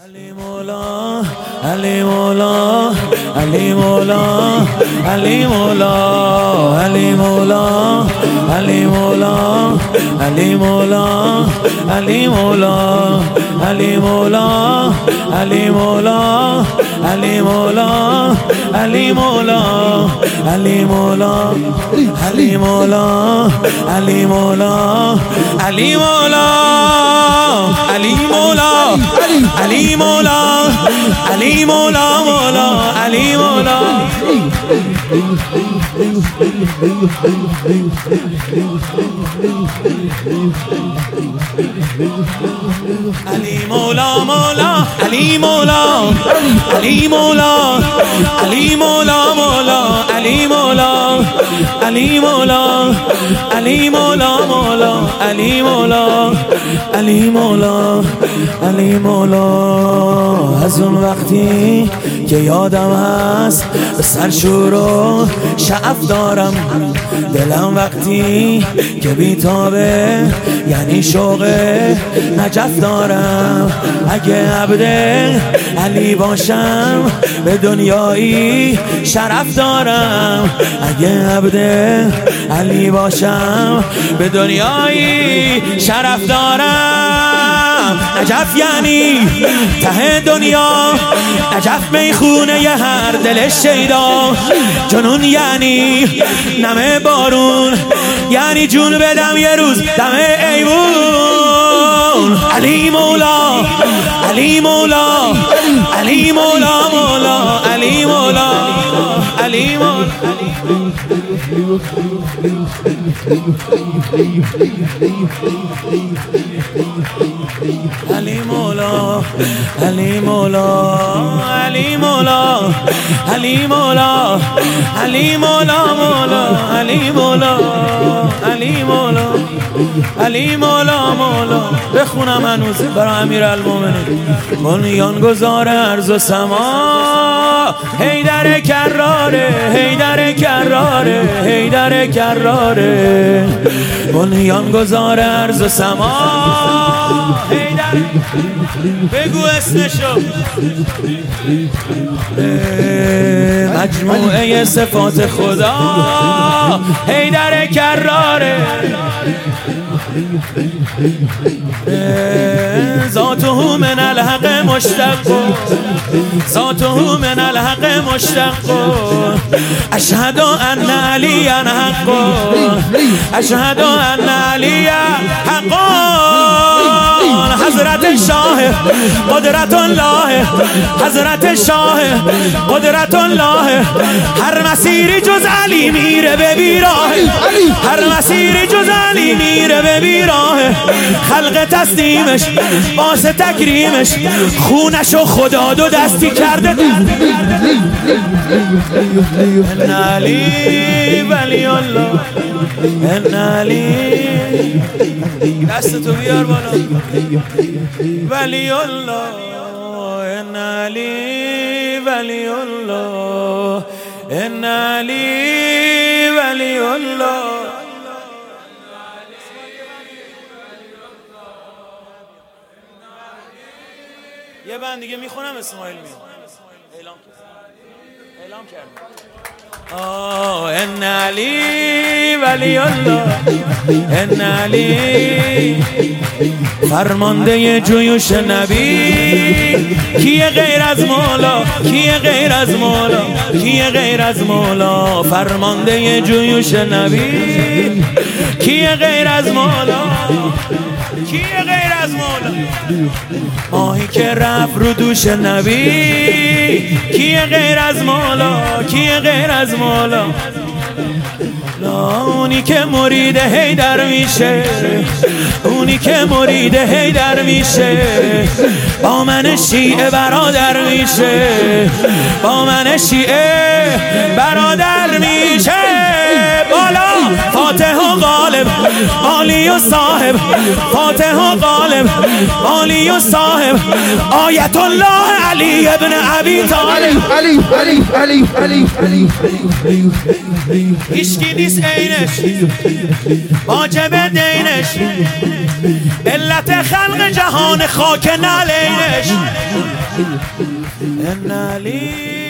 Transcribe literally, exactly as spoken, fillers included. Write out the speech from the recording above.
علی مولا علی مولا علی مولا علی مولا علی مولا علی مولا علی مولا علی مولا علی مولا علی مولا علی مولا علی مولا علی مولا علی مولا علی مولا علی مولا علی مولا علی مولا علی مولا مولا علی مولا علی مولا مولا علی مولا علی مولا علی مولا مولا علی مولا علی مولا علی مولا مولا علی مولا علی مولا علی مولا از اون وقتی که یادم هست سرشور و شعف دارم دلم وقتی که بیتابه یعنی شوق نجف دارم اگه عبد علی باشم به دنیایی شرف دارم اگه عبد علی باشم به دنیایی شرف دارم نجف یعنی ته دنیا نجف میخونه یه هر دل شیدا جنون یعنی نمه بارون یعنی جون بدم یه روز دم ایوون علی مولا علی مولا علی مولا مولا علی مولا علی مولا علی مولا علی مولا علی مولا علی مولا علی مولا مولا علی مولا علی مولا علی مولا مولا بخونم هنوز برای امیرالمومنین بنیانگذار ارض و سما حیدر کراره حیدر کراره حیدر کراره بنیانگذار ارض و سما حیدر بگو اسمشو مجموعه صفات خدا حیدر کراره ذاته من الحق مشتق ذاته من الحق مشتق اشهد ان علی حق اشهد ان علی حق حضرت شاه قدرت الله حضرت شاه قدرت الله هر مسیری جز علی میره به بیراه هر مسیری جز علی میره به بیراه خلق تسلیمش واسه تکریمش خونشو خدا دو دستی کرده ان علی ولی الله ان علی دستتو بیار بالا ولی الله ان علی ولی الله ان علی ولی الله یه بند دیگه میخونم اسماعیل می اعلام اعلام کرد آه ان علی ولی الله ان علی فرمانده جویوش نبی کیه غیر از مولا کیه غیر از مولا کیه غیر از مولا فرمانده جویوش نبی کیه غیر از مولا کیه غیر از مولا ماهی که رفت رو دوش نبی کیه غیر از مولا کیه غیر از مولا اونی که مرید حیدر میشه اونی که مرید حیدر میشه با من شیعه برادر میشه با من شیعه برادر میشه بالا فاتح و غالب عالی و صاحب فاتح و غالب عالی و صاحب آیت الله علی ابن ابی طالب علی علی علی علی علی علی هیچکی نیست عینش واجب دینش علت خدمت خلق جهان خاک نعلینش. ان علی